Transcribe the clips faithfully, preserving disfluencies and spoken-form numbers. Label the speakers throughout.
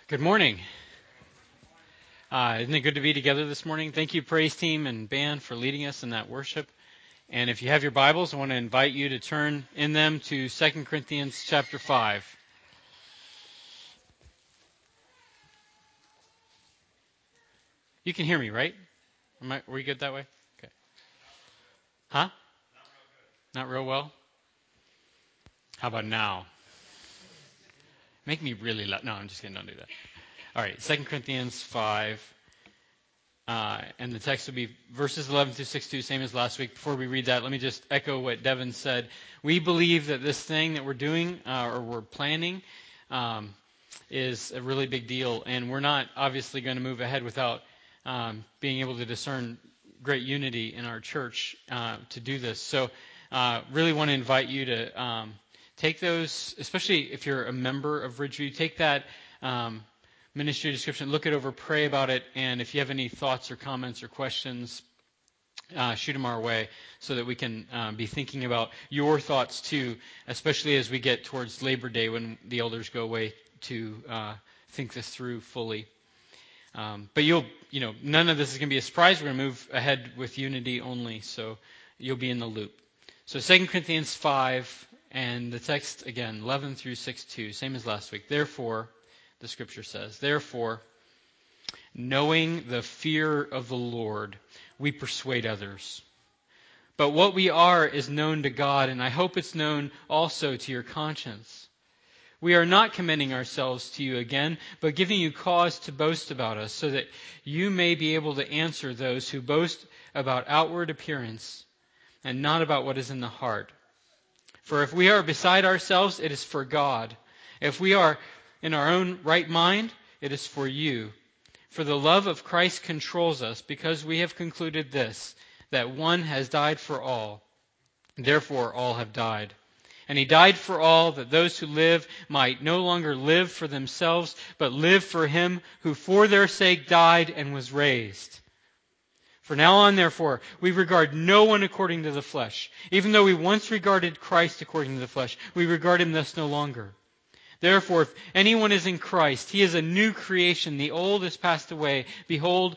Speaker 1: Good morning. Uh, isn't it good to be together this morning? Thank you, praise team and band, for leading us in that worship. And if you have your Bibles, I want to invite you to turn in them to Second Corinthians chapter five. You can hear me, right? Am I, are we good that way? Okay. Huh? Not real well? How about now? Make me really loud. No, I'm just kidding. Don't do that. All right. Second Corinthians five. Uh, and the text will be verses eleven through sixty-two, same as last week. Before we read that, let me just echo what Devin said. We believe that this thing that we're doing, uh, or we're planning, um, is a really big deal. And we're not obviously going to move ahead without um, being able to discern great unity in our church uh, to do this. So uh, really want to invite you to um, take those, especially if you're a member of Ridgeview, take that um, ministry description, look it over, pray about it, and if you have any thoughts or comments or questions, uh, shoot them our way so that we can uh, be thinking about your thoughts too, especially as we get towards Labor Day when the elders go away to uh, think this through fully. Um, but you'll, you know, none of this is going to be a surprise. We're going to move ahead with unity only, so you'll be in the loop. So Second Corinthians five, and the text again, eleven through sixty-two, same as last week. Therefore, the scripture says, therefore, knowing the fear of the Lord, we persuade others. But what we are is known to God, and I hope it's known also to your conscience. We are not commending ourselves to you again, but giving you cause to boast about us, so that you may be able to answer those who boast about outward appearance and not about what is in the heart. For if we are beside ourselves, it is for God. If we are in our own right mind, it is for you. For the love of Christ controls us, because we have concluded this, that one has died for all. Therefore all have died. And he died for all, that those who live might no longer live for themselves, but live for him who for their sake died and was raised. For now on, therefore, we regard no one according to the flesh. Even though we once regarded Christ according to the flesh, we regard him thus no longer. Therefore, if anyone is in Christ, he is a new creation. The old has passed away. Behold,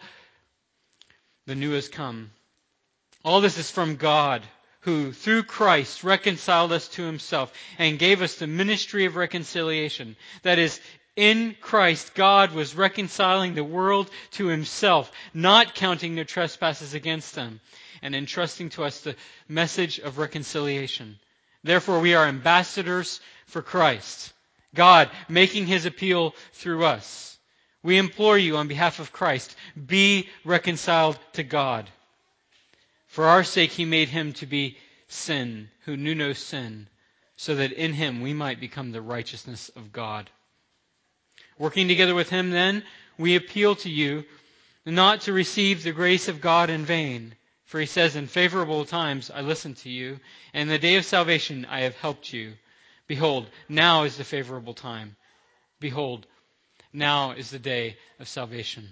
Speaker 1: the new has come. All this is from God, who through Christ reconciled us to himself and gave us the ministry of reconciliation. That is, in Christ, God was reconciling the world to himself, not counting their trespasses against them, and entrusting to us the message of reconciliation. Therefore, we are ambassadors for Christ, God making his appeal through us. We implore you on behalf of Christ, be reconciled to God. For our sake he made him to be sin, who knew no sin, so that in him we might become the righteousness of God. Working together with him then, we appeal to you not to receive the grace of God in vain. For he says, in favorable times I listened to you, and in the day of salvation I have helped you. Behold, now is the favorable time. Behold, now is the day of salvation.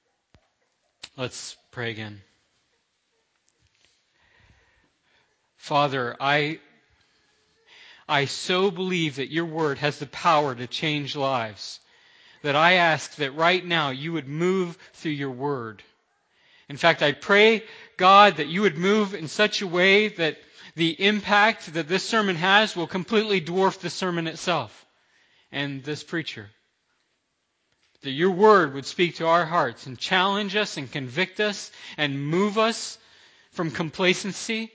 Speaker 1: Let's pray again. Father, I, I so believe that your word has the power to change lives, that I ask that right now you would move through your word. In fact, I pray, God, that you would move in such a way that the impact that this sermon has will completely dwarf the sermon itself and this preacher. That your word would speak to our hearts and challenge us and convict us and move us from complacency.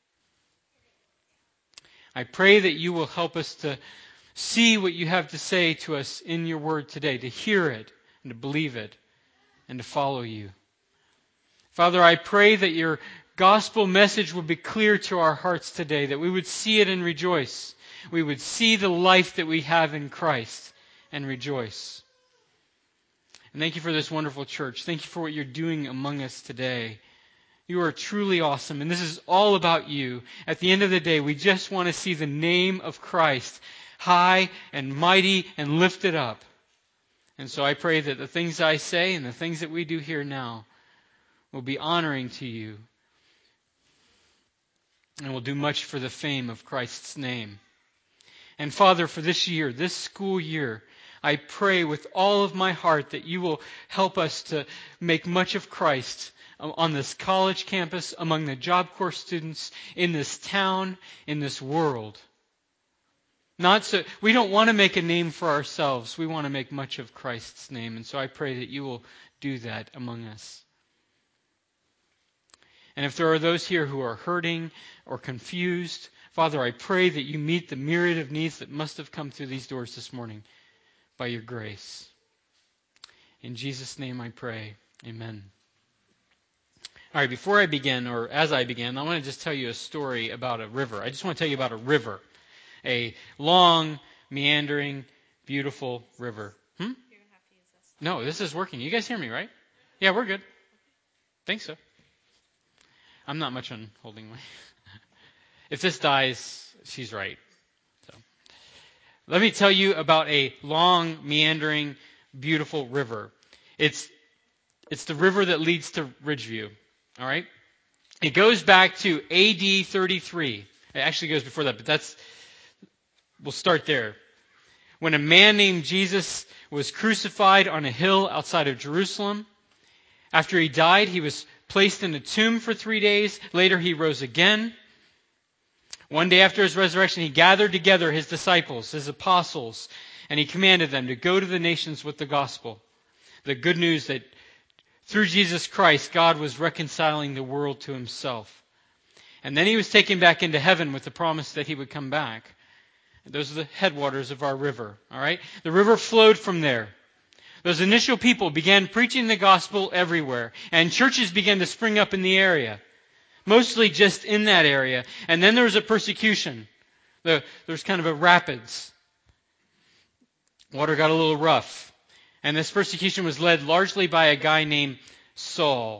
Speaker 1: I pray that you will help us to see what you have to say to us in your word today, to hear it and to believe it and to follow you. Father, I pray that your gospel message will be clear to our hearts today, that we would see it and rejoice. We would see the life that we have in Christ and rejoice. And thank you for this wonderful church. Thank you for what you're doing among us today. You are truly awesome, and this is all about you. At the end of the day, we just want to see the name of Christ high and mighty and lifted up. And so I pray that the things I say and the things that we do here now will be honoring to you and will do much for the fame of Christ's name. And Father, for this year, this school year, I pray with all of my heart that you will help us to make much of Christ on this college campus, among the Job Corps students, in this town, in this world. Not so, we don't want to make a name for ourselves. We want to make much of Christ's name. And so I pray that you will do that among us. And if there are those here who are hurting or confused, Father, I pray that you meet the myriad of needs that must have come through these doors this morning by your grace. In Jesus' name I pray. Amen. All right, before I begin, or as I begin, I want to just tell you a story about a river. I just want to tell you about a river. A long, meandering, beautiful river. Hmm? You're going to have to use this. No, this is working. You guys hear me, right? Yeah, we're good. Think so. I'm not much on holding my... If this dies, she's right. So, let me tell you about a long, meandering, beautiful river. It's it's the river that leads to Ridgeview. All right? It goes back to A D thirty-three. It actually goes before that, but that's... We'll start there. When a man named Jesus was crucified on a hill outside of Jerusalem, after he died, he was placed in a tomb for three days. Later, he rose again. One day after his resurrection, he gathered together his disciples, his apostles, and he commanded them to go to the nations with the gospel. The good news that through Jesus Christ, God was reconciling the world to himself. And then he was taken back into heaven with the promise that he would come back. Those are the headwaters of our river. All right? The river flowed from there. Those initial people began preaching the gospel everywhere, and churches began to spring up in the area, mostly just in that area. And then there was a persecution. There was kind of a rapids. Water got a little rough. And this persecution was led largely by a guy named Saul.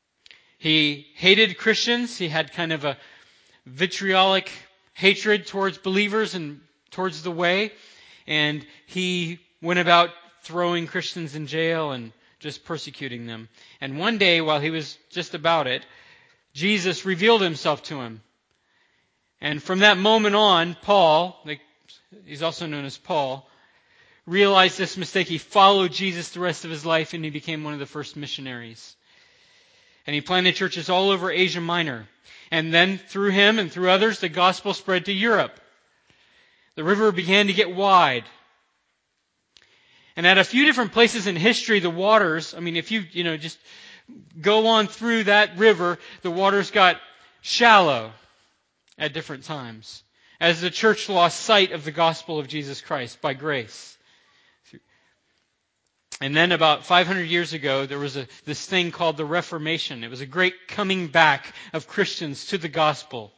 Speaker 1: He hated Christians. He had kind of a vitriolic hatred towards believers and towards the way. And he went about throwing Christians in jail and just persecuting them. And one day, while he was just about it, Jesus revealed himself to him. And from that moment on, Paul, he's also known as Paul, realized this mistake. He followed Jesus the rest of his life, and he became one of the first missionaries. And he planted churches all over Asia Minor. And then through him and through others, the gospel spread to Europe. The river began to get wide. And at a few different places in history, the waters, I mean, if you, you know, just go on through that river, the waters got shallow at different times as the church lost sight of the gospel of Jesus Christ by grace. And then about five hundred years ago, there was a, this thing called the Reformation. It was a great coming back of Christians to the gospel.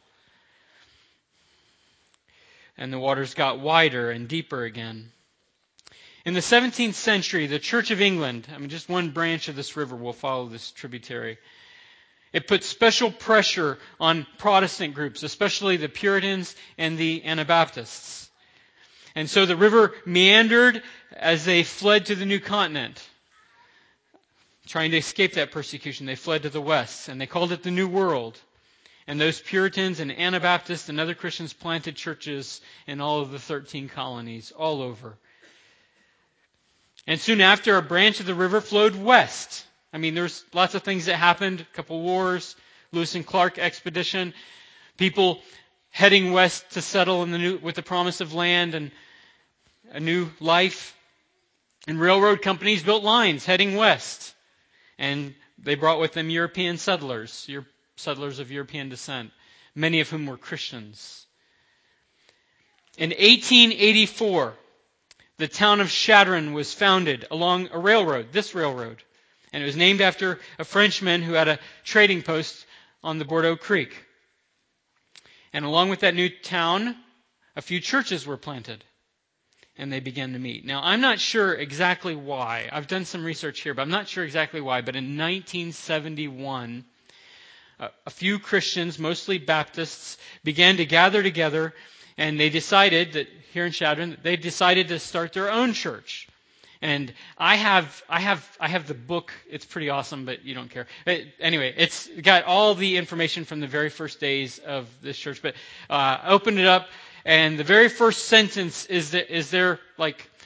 Speaker 1: And the waters got wider and deeper again. In the seventeenth century, the Church of England, I mean, just one branch of this river will follow this tributary. It put special pressure on Protestant groups, especially the Puritans and the Anabaptists. And so the river meandered as they fled to the new continent. Trying to escape that persecution, they fled to the west, and they called it the New World. And those Puritans and Anabaptists and other Christians planted churches in all of the thirteen colonies, all over. And soon after, a branch of the river flowed west. I mean, there's lots of things that happened, a couple wars, Lewis and Clark expedition, people heading west to settle in the new, with the promise of land and a new life. And railroad companies built lines heading west. And they brought with them European settlers, settlers of European descent, many of whom were Christians. In eighteen eighty-four, the town of Chadron was founded along a railroad, this railroad. And it was named after a Frenchman who had a trading post on the Bordeaux Creek. And along with that new town, a few churches were planted. And they began to meet. Now, I'm not sure exactly why. I've done some research here, but I'm not sure exactly why. But in nineteen seventy-one, a few Christians, mostly Baptists, began to gather together, and they decided that here in Chadron, they decided to start their own church. And I have, I have, I have the book. It's pretty awesome, but you don't care. Anyway, it's got all the information from the very first days of this church. But uh, I opened it up, and the very first sentence is that is their like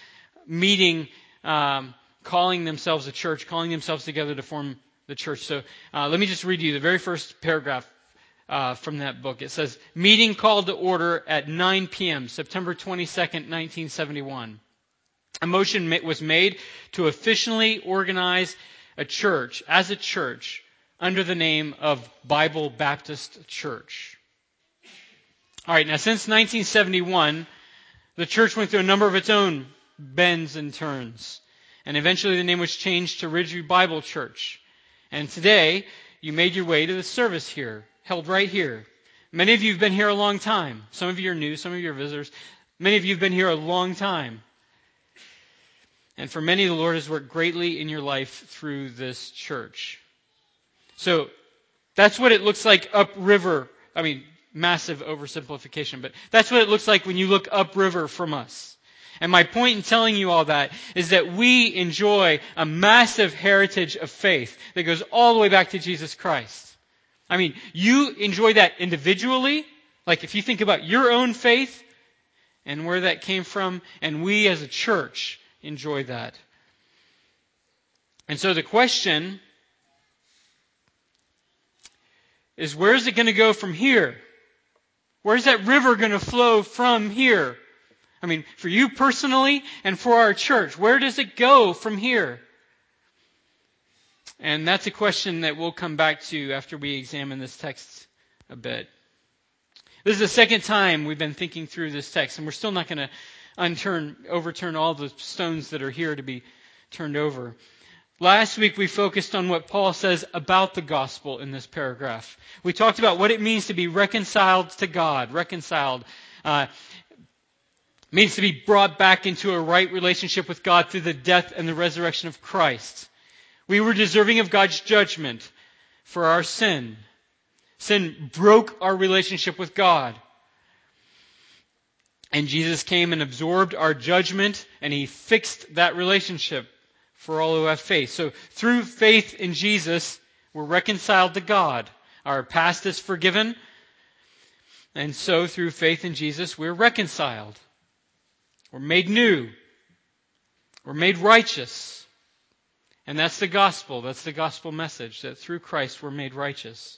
Speaker 1: meeting, um, calling themselves a church, calling themselves together to form the church. So uh, let me just read you the very first paragraph uh, from that book. It says, meeting called to order at nine p.m., September twenty-second, nineteen seventy-one. A motion was made to officially organize a church, as a church, under the name of Bible Baptist Church. All right, now since nineteen seventy-one, the church went through a number of its own bends and turns. And eventually the name was changed to Ridgeview Bible Church. And today, you made your way to the service here, held right here. Many of you have been here a long time. Some of you are new, some of you are visitors. Many of you have been here a long time. And for many, the Lord has worked greatly in your life through this church. So, that's what it looks like upriver. I mean, massive oversimplification, but that's what it looks like when you look upriver from us. And my point in telling you all that is that we enjoy a massive heritage of faith that goes all the way back to Jesus Christ. I mean, you enjoy that individually, like if you think about your own faith and where that came from, and we as a church enjoy that. And so the question is, where is it going to go from here? Where's that river going to flow from here? I mean, for you personally and for our church, where does it go from here? And that's a question that we'll come back to after we examine this text a bit. This is the second time we've been thinking through this text, and we're still not going to unturn, overturn all the stones that are here to be turned over. Last week we focused on what Paul says about the gospel in this paragraph. We talked about what it means to be reconciled to God. Reconciled uh, means to be brought back into a right relationship with God through the death and the resurrection of Christ. We were deserving of God's judgment for our sin. Sin broke our relationship with God. And Jesus came and absorbed our judgment, and He fixed that relationship for all who have faith. So through faith in Jesus, we're reconciled to God. Our past is forgiven. And so through faith in Jesus, we're reconciled. We're made new. We're made righteous. And that's the gospel. That's the gospel message, that through Christ we're made righteous.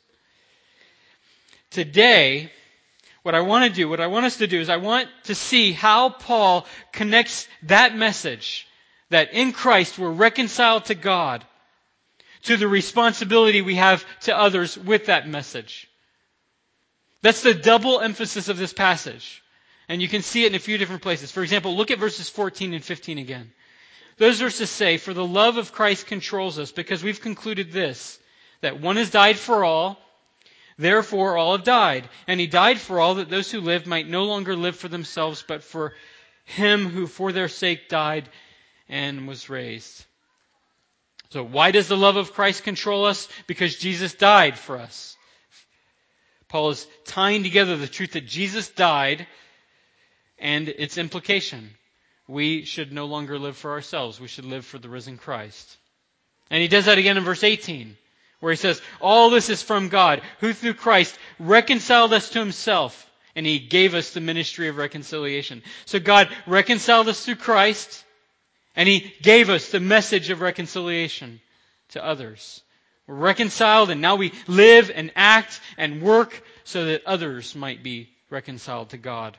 Speaker 1: Today, what I want to do, what I want us to do is I want to see how Paul connects that message, that in Christ we're reconciled to God, to the responsibility we have to others with that message. That's the double emphasis of this passage. And you can see it in a few different places. For example, look at verses fourteen and fifteen again. Those verses say, "For the love of Christ controls us, because we've concluded this, that one has died for all, therefore all have died. And He died for all, that those who live might no longer live for themselves, but for Him who for their sake died and was raised." So why does the love of Christ control us? Because Jesus died for us. Paul is tying together the truth that Jesus died and its implication. We should no longer live for ourselves. We should live for the risen Christ. And he does that again in verse eighteen, where he says, all this is from God, who through Christ reconciled us to Himself, and He gave us the ministry of reconciliation. So God reconciled us through Christ, and He gave us the message of reconciliation to others. We're reconciled, and now we live and act and work so that others might be reconciled to God.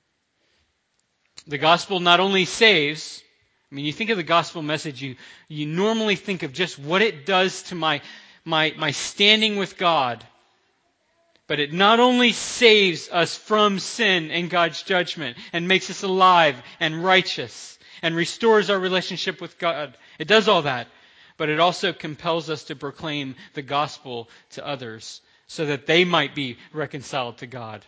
Speaker 1: The gospel not only saves, I mean, you think of the gospel message, you, you normally think of just what it does to my, my, my standing with God. But it not only saves us from sin and God's judgment and makes us alive and righteous and restores our relationship with God. It does all that. But it also compels us to proclaim the gospel to others so that they might be reconciled to God.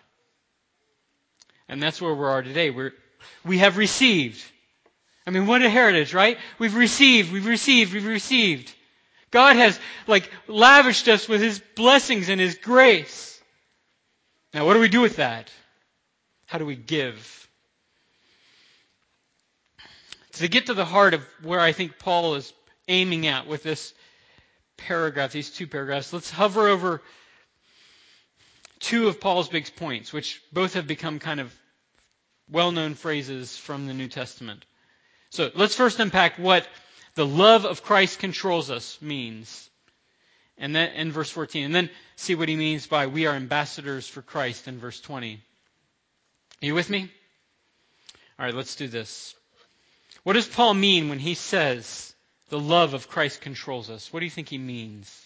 Speaker 1: And that's where we are today. We're, we have received. I mean, what a heritage, right? We've received, we've received, we've received. God has, like, lavished us with His blessings and His grace. Now, what do we do with that? How do we give? To get to the heart of where I think Paul is aiming at with this paragraph, these two paragraphs, let's hover over two of Paul's big points, which both have become kind of well-known phrases from the New Testament. So let's first unpack what the love of Christ controls us means. And then in verse fourteen. And then see what he means by we are ambassadors for Christ in verse twenty. Are you with me? All right, let's do this. What does Paul mean when he says the love of Christ controls us? What do you think he means?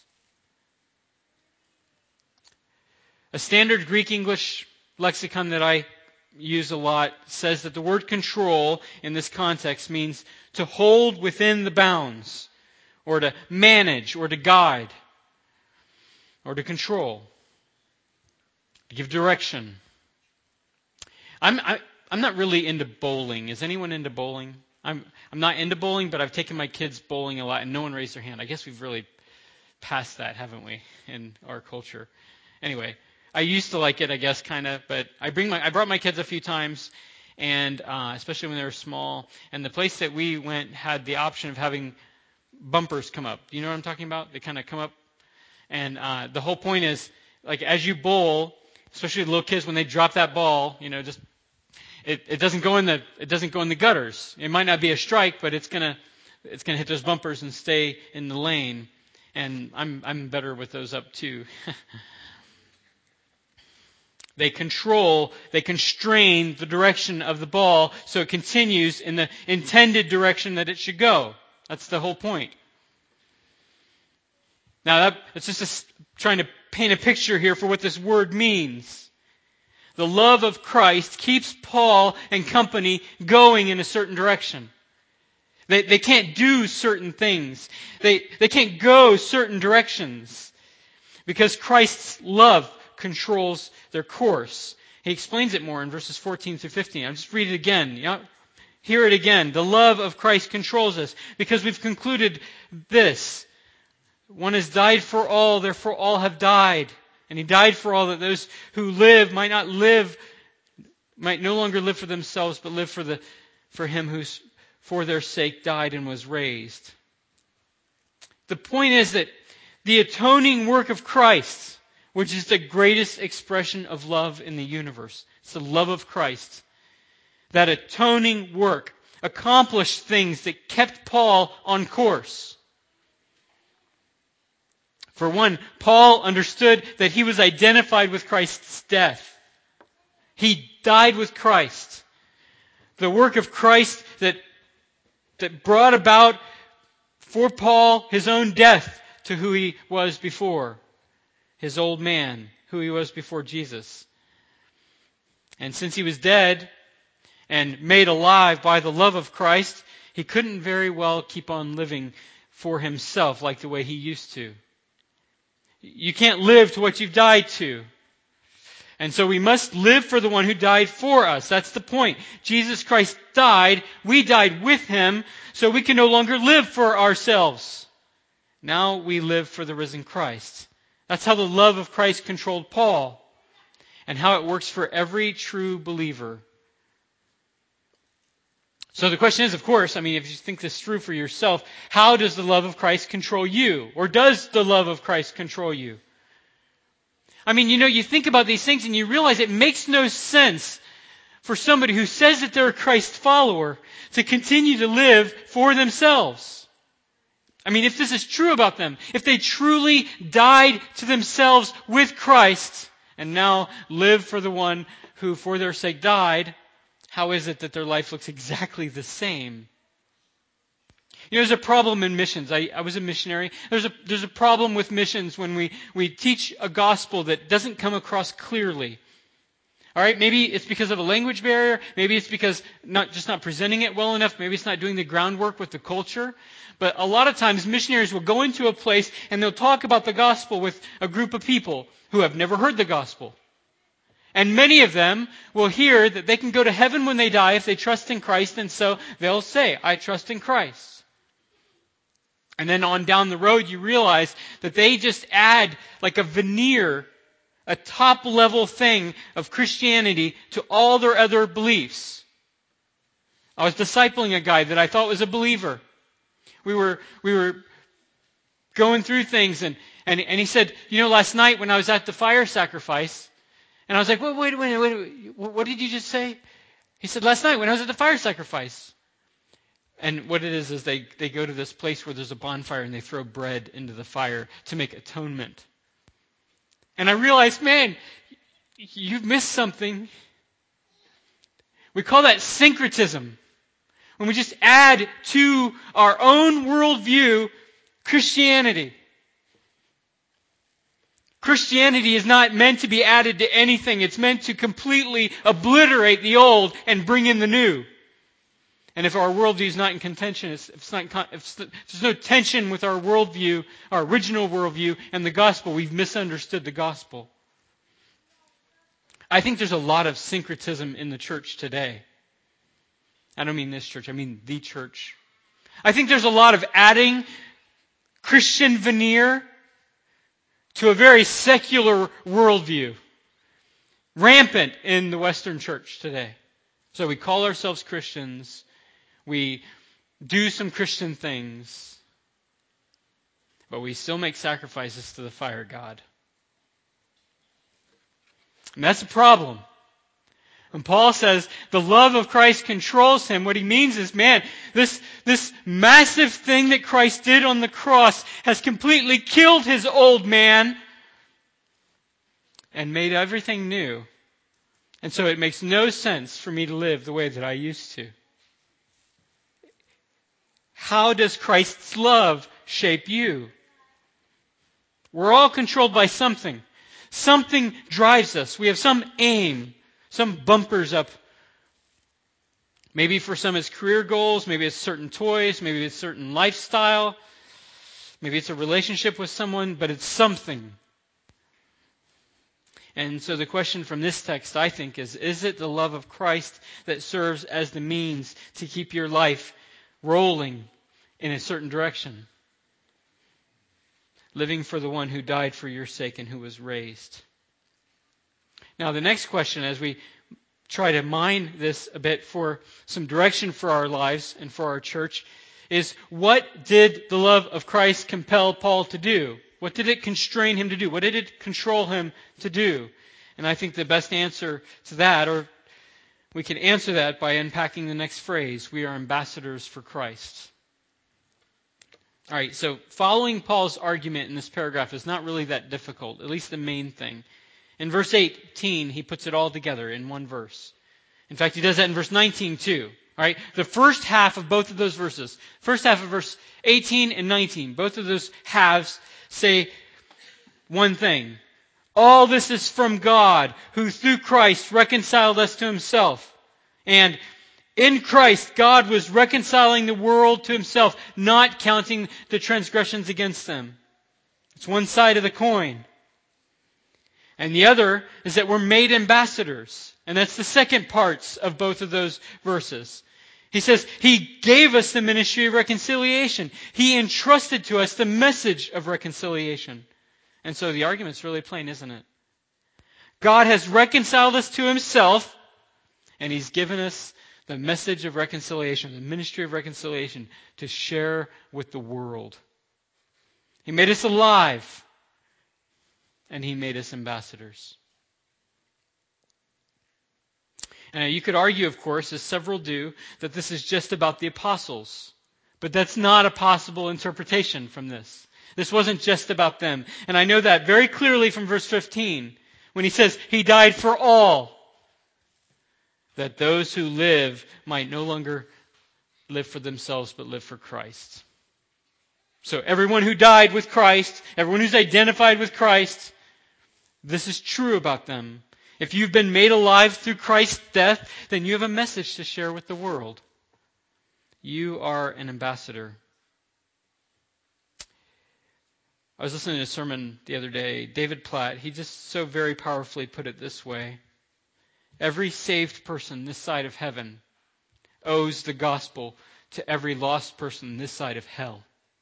Speaker 1: A standard Greek English lexicon that I use a lot says that the word control in this context means to hold within the bounds, or to manage, or to guide, or to control, to give direction. I'm I, I'm not really into bowling. Is anyone into bowling? I'm I'm not into bowling, but I've taken my kids bowling a lot, and no one raised their hand. I guess we've really passed that, haven't we, in our culture? Anyway, I used to like it, I guess, kind of, but I bring my I brought my kids a few times, and uh, especially when they were small. And the place that we went had the option of having bumpers come up. Do you know what I'm talking about? They kind of come up, and uh, the whole point is, like, as you bowl, especially the little kids, when they drop that ball, you know, just It, it doesn't go in the it doesn't go in the gutters. It might not be a strike, but it's gonna it's gonna hit those bumpers and stay in the lane. And I'm I'm better with those up too. They control, they constrain the direction of the ball so it continues in the intended direction that it should go. That's the whole point. Now that, it's just a, trying to paint a picture here for what this word means. The love of Christ keeps Paul and company going in a certain direction. They, they can't do certain things. They, they can't go certain directions because Christ's love controls their course. He explains it more in verses fourteen through fifteen. I'll just read it again. You know, hear it again. The love of Christ controls us because we've concluded this. One has died for all, therefore all have died. And he died for all, that those who live might not live, might no longer live for themselves, but live for the for him who's for their sake died and was raised. The point is that the atoning work of Christ, which is the greatest expression of love in the universe, it's the love of Christ. That atoning work accomplished things that kept Paul on course. For one, Paul understood that he was identified with Christ's death. He died with Christ. The work of Christ that, that brought about for Paul his own death to who he was before. His old man, who he was before Jesus. And since he was dead and made alive by the love of Christ, he couldn't very well keep on living for himself like the way he used to. You can't live to what you've died to. And so we must live for the one who died for us. That's the point. Jesus Christ died. We died with him. So we can no longer live for ourselves. Now we live for the risen Christ. That's how the love of Christ controlled Paul. And how it works for every true believer. So the question is, of course, I mean, if you think this through for yourself, how does the love of Christ control you? Or does the love of Christ control you? I mean, you know, you think about these things and you realize it makes no sense for somebody who says that they're a Christ follower to continue to live for themselves. I mean, if this is true about them, if they truly died to themselves with Christ and now live for the one who for their sake died, how is it that their life looks exactly the same? You know, there's a problem in missions. I, I was a missionary. There's a, there's a problem with missions when we, we teach a gospel that doesn't come across clearly. All right, maybe it's because of a language barrier. Maybe it's because not just not presenting it well enough. Maybe it's not doing the groundwork with the culture. But a lot of times missionaries will go into a place and they'll talk about the gospel with a group of people who have never heard the gospel. And many of them will hear that they can go to heaven when they die if they trust in Christ, and so they'll say, I trust in Christ. And then on down the road you realize that they just add like a veneer, a top level thing of Christianity to all their other beliefs. I was discipling a guy that I thought was a believer. We were we were going through things and, and, and he said, you know, last night when I was at the fire sacrifice, and I was like, wait, wait, wait, wait, wait, what did you just say? He said, last night when I was at the fire sacrifice. And what it is is they, they go to this place where there's a bonfire and they throw bread into the fire to make atonement. And I realized, man, you've missed something. We call that syncretism. When we just add to our own worldview Christianity. Christianity is not meant to be added to anything. It's meant to completely obliterate the old and bring in the new. And if our worldview is not in contention, if, it's not, if there's no tension with our worldview, our original worldview, and the gospel, we've misunderstood the gospel. I think there's a lot of syncretism in the church today. I don't mean this church, I mean the church. I think there's a lot of adding Christian veneer to a very secular worldview. Rampant in the Western church today. So we call ourselves Christians. We do some Christian things. But we still make sacrifices to the fire god. And that's a problem. When Paul says the love of Christ controls him, what he means is, man, this, this massive thing that Christ did on the cross has completely killed his old man and made everything new. And so it makes no sense for me to live the way that I used to. How does Christ's love shape you? We're all controlled by something. Something drives us. We have some aim, some bumpers up. Maybe for some it's career goals, maybe it's certain toys, maybe it's certain lifestyle, maybe it's a relationship with someone, but it's something. And so the question from this text, I think, is, is it the love of Christ that serves as the means to keep your life rolling in a certain direction? Living for the one who died for your sake and who was raised. Now the next question, as we try to mine this a bit for some direction for our lives and for our church, is what did the love of Christ compel Paul to do? What did it constrain him to do? What did it control him to do? And I think the best answer to that, or we can answer that by unpacking the next phrase, we are ambassadors for Christ. All right, so following Paul's argument in this paragraph is not really that difficult, at least the main thing. In verse eighteen, he puts it all together in one verse. In fact, he does that in verse nineteen too. All right, the first half of both of those verses, first half of verse eighteen and nineteen, both of those halves say one thing. All this is from God, who through Christ reconciled us to himself. And in Christ, God was reconciling the world to himself, not counting the transgressions against them. It's one side of the coin. And the other is that we're made ambassadors. And that's the second parts of both of those verses. He says, He gave us the ministry of reconciliation. He entrusted to us the message of reconciliation. And so the argument's really plain, isn't it? God has reconciled us to himself, and he's given us the message of reconciliation, the ministry of reconciliation, to share with the world. He made us alive, and he made us ambassadors. And you could argue, of course, as several do, that this is just about the apostles. But that's not a possible interpretation from this. This wasn't just about them. And I know that very clearly from verse fifteen, when he says, He died for all, that those who live might no longer live for themselves, but live for Christ. So everyone who died with Christ, everyone who's identified with Christ, this is true about them. If you've been made alive through Christ's death, then you have a message to share with the world. You are an ambassador. I was listening to a sermon the other day. David Platt, he just so very powerfully put it this way. Every saved person this side of heaven owes the gospel to every lost person this side of hell.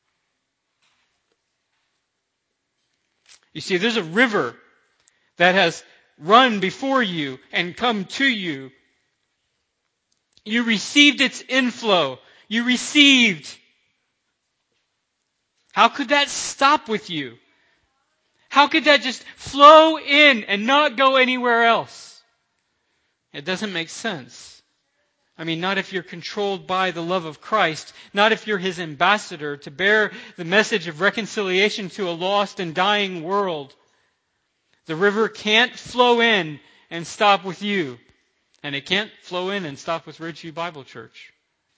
Speaker 1: You see, there's a river that has run before you and come to you. You received its inflow. You received. How could that stop with you? How could that just flow in and not go anywhere else? It doesn't make sense. I mean, not if you're controlled by the love of Christ, not if you're His ambassador to bear the message of reconciliation to a lost and dying world. The river can't flow in and stop with you. And it can't flow in and stop with Ridgeview Bible Church.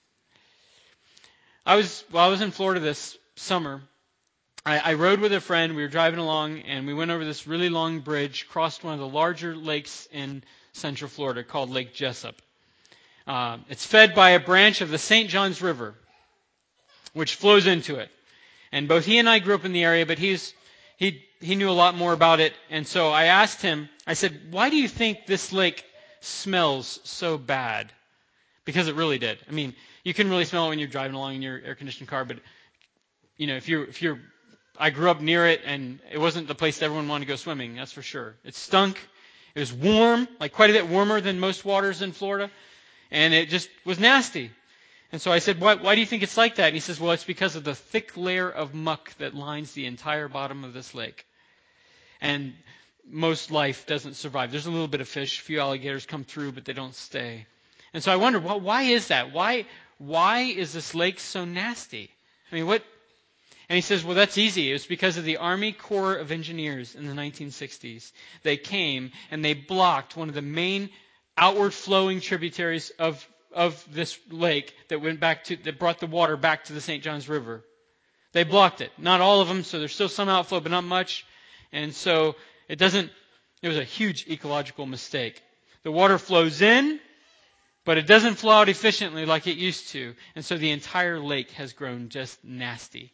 Speaker 1: I was, well, I was in Florida this summer. I, I rode with a friend. We were driving along, and we went over this really long bridge, crossed one of the larger lakes in Central Florida called Lake Jessup. Uh, it's fed by a branch of the Saint Johns River, which flows into it. And both he and I grew up in the area, but he's he he knew a lot more about it. And so I asked him, I said, why do you think this lake smells so bad? Because it really did. I mean, you can really smell it when you're driving along in your air-conditioned car, but you know, if you're if you're I grew up near it, and it wasn't the place that everyone wanted to go swimming, that's for sure. It stunk. It was warm, like quite a bit warmer than most waters in Florida. And it just was nasty. And so I said, why, why do you think it's like that? And he says, well, it's because of the thick layer of muck that lines the entire bottom of this lake. And most life doesn't survive. There's a little bit of fish, a few alligators come through, but they don't stay. And so I wondered, well, why is that? Why, why is this lake so nasty? I mean, what? And he says, well, that's easy. It was because of the Army Corps of Engineers in the nineteen sixties. They came and they blocked one of the main outward flowing tributaries of, of this lake that went back to, that brought the water back to the Saint Johns River. They blocked it. Not all of them, so there's still some outflow, but not much. And so it doesn't, it was a huge ecological mistake. The water flows in, but it doesn't flow out efficiently like it used to. And so the entire lake has grown just nasty.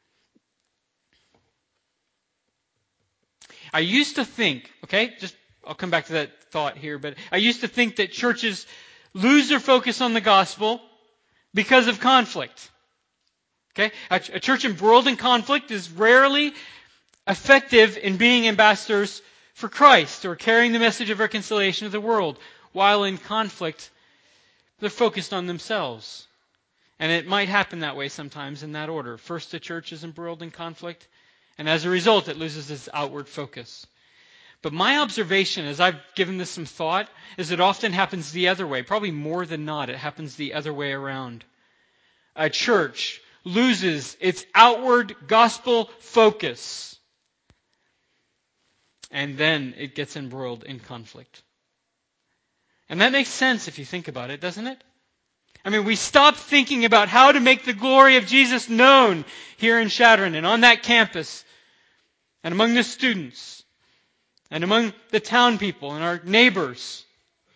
Speaker 1: I used to think, okay, just I'll come back to that thought here, but I used to think that churches lose their focus on the gospel because of conflict. Okay? A, a church embroiled in conflict is rarely effective in being ambassadors for Christ or carrying the message of reconciliation to the world. While in conflict, they're focused on themselves. And it might happen that way sometimes in that order. First, the church is embroiled in conflict, and as a result, it loses its outward focus. But my observation, as I've given this some thought, is it often happens the other way. Probably more than not, it happens the other way around. A church loses its outward gospel focus, and then it gets embroiled in conflict. And that makes sense if you think about it, doesn't it? I mean, we stop thinking about how to make the glory of Jesus known here in Chadron and on that campus and among the students and among the town people and our neighbors.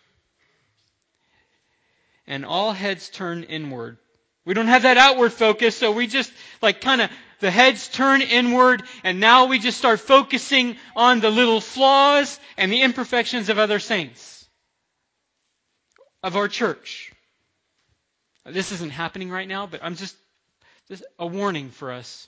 Speaker 1: And all heads turn inward. We don't have that outward focus, so we just like kind of, the heads turn inward, and now we just start focusing on the little flaws and the imperfections of other saints, of our church. This isn't happening right now, but I'm just, this a warning for us.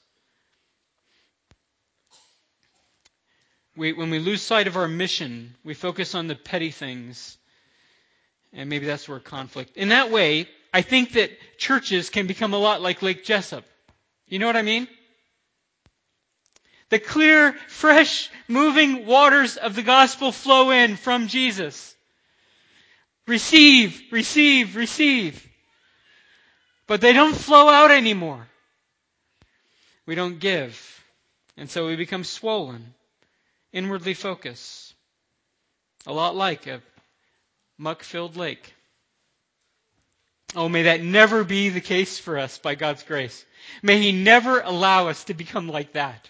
Speaker 1: We, when we lose sight of our mission, we focus on the petty things. And maybe that's where conflict. In that way, I think that churches can become a lot like Lake Jessup. You know what I mean? The clear, fresh, moving waters of the gospel flow in from Jesus. Receive, receive, receive. But they don't flow out anymore. We don't give. And so we become swollen. Inwardly focused. A lot like a muck-filled lake. Oh, may that never be the case for us by God's grace. May He never allow us to become like that.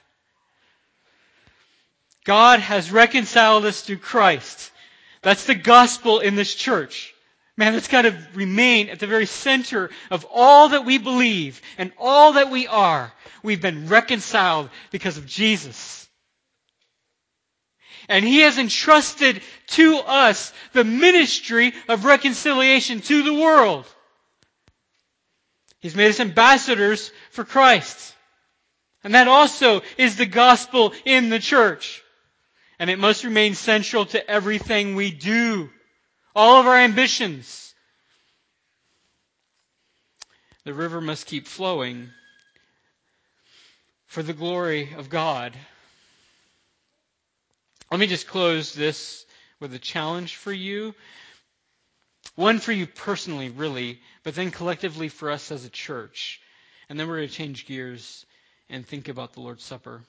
Speaker 1: God has reconciled us through Christ. That's the gospel in this church. Man, that's got to remain at the very center of all that we believe and all that we are. We've been reconciled because of Jesus. And He has entrusted to us the ministry of reconciliation to the world. He's made us ambassadors for Christ. And that also is the gospel in the church. And it must remain central to everything we do. All of our ambitions. The river must keep flowing for the glory of God. Let me just close this with a challenge for you. One for you personally, really, but then collectively for us as a church. And then we're going to change gears and think about the Lord's Supper.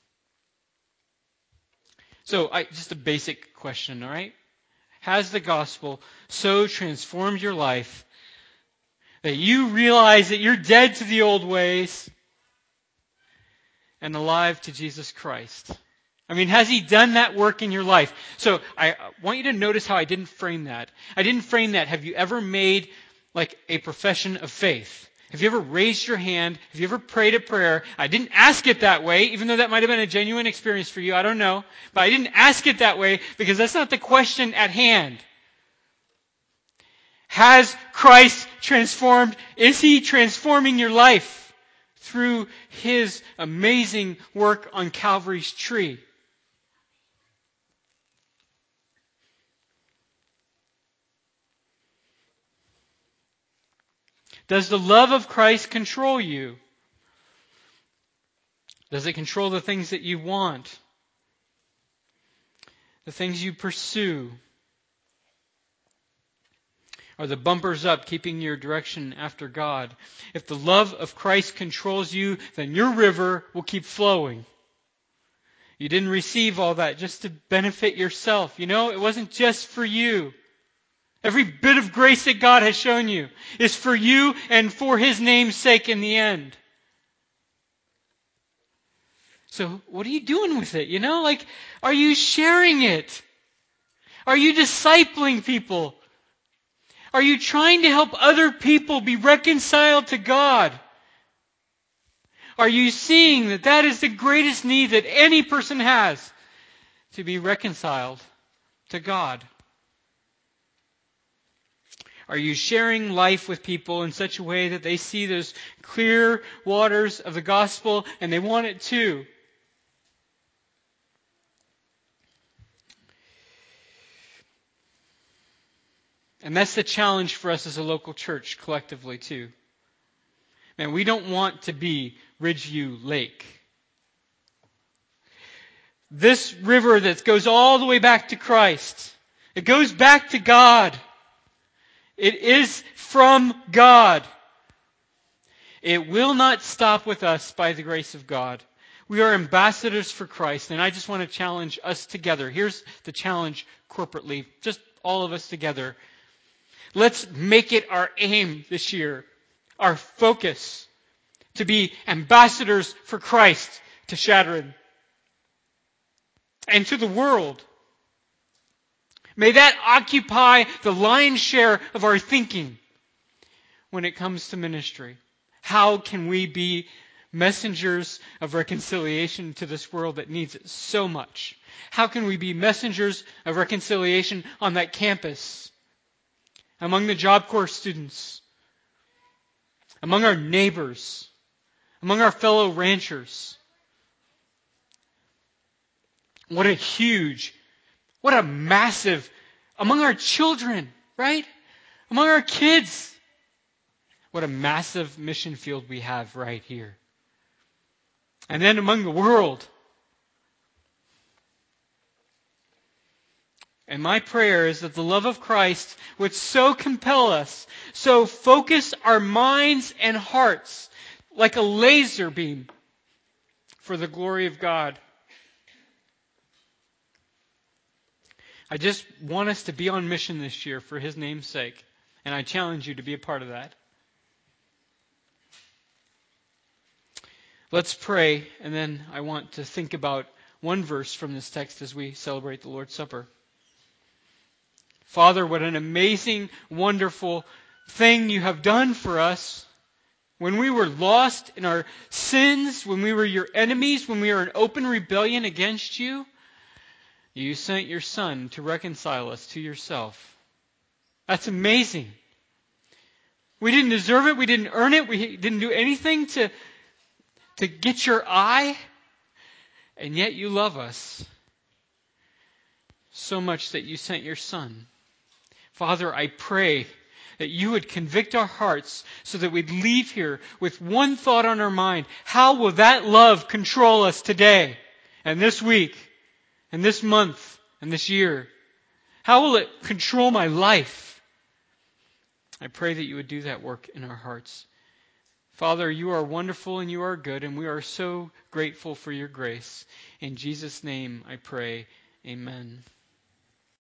Speaker 1: So, I, just a basic question, all right? Has the gospel so transformed your life that you realize that you're dead to the old ways and alive to Jesus Christ? I mean, has He done that work in your life? So I want you to notice how I didn't frame that. I didn't frame that. Have you ever made like a profession of faith? Have you ever raised your hand? Have you ever prayed a prayer? I didn't ask it that way, even though that might have been a genuine experience for you. I don't know. But I didn't ask it that way because that's not the question at hand. Has Christ transformed? Is He transforming your life through His amazing work on Calvary's tree? Does the love of Christ control you? Does it control the things that you want? The things you pursue? Are the bumpers up keeping your direction after God? If the love of Christ controls you, then your river will keep flowing. You didn't receive all that just to benefit yourself. You know, it wasn't just for you. Every bit of grace that God has shown you is for you and for His name's sake in the end. So what are you doing with it? You know, like, are you sharing it? Are you discipling people? Are you trying to help other people be reconciled to God? Are you seeing that that is the greatest need that any person has, to be reconciled to God? Are you sharing life with people in such a way that they see those clear waters of the gospel and they want it too? And that's the challenge for us as a local church collectively too. Man, we don't want to be Ridgeview Lake. This river that goes all the way back to Christ, it goes back to God. It is from God. It will not stop with us by the grace of God. We are ambassadors for Christ, and I just want to challenge us together. Here's the challenge corporately, just all of us together. Let's make it our aim this year, our focus, to be ambassadors for Christ to Chadron and to the world. May that occupy the lion's share of our thinking when it comes to ministry. How can we be messengers of reconciliation to this world that needs it so much? How can we be messengers of reconciliation on that campus, among the Job Corps students, among our neighbors, among our fellow ranchers? What a huge What a massive, among our children, right? Among our kids. What a massive mission field we have right here. And then among the world. And my prayer is that the love of Christ would so compel us, so focus our minds and hearts like a laser beam for the glory of God. I just want us to be on mission this year for His name's sake. And I challenge you to be a part of that. Let's pray, and then I want to think about one verse from this text as we celebrate the Lord's Supper. Father, what an amazing, wonderful thing you have done for us. When we were lost in our sins, when we were your enemies, when we were in open rebellion against you, you sent your Son to reconcile us to yourself. That's amazing. We didn't deserve it. We didn't earn it. We didn't do anything to, to get your eye. And yet you love us so much that you sent your Son. Father, I pray that you would convict our hearts so that we'd leave here with one thought on our mind. How will that love control us today and this week? And this month and this year? How will it control my life? I pray that you would do that work in our hearts. Father, you are wonderful and you are good, and we are so grateful for your grace. In Jesus' name I pray, amen.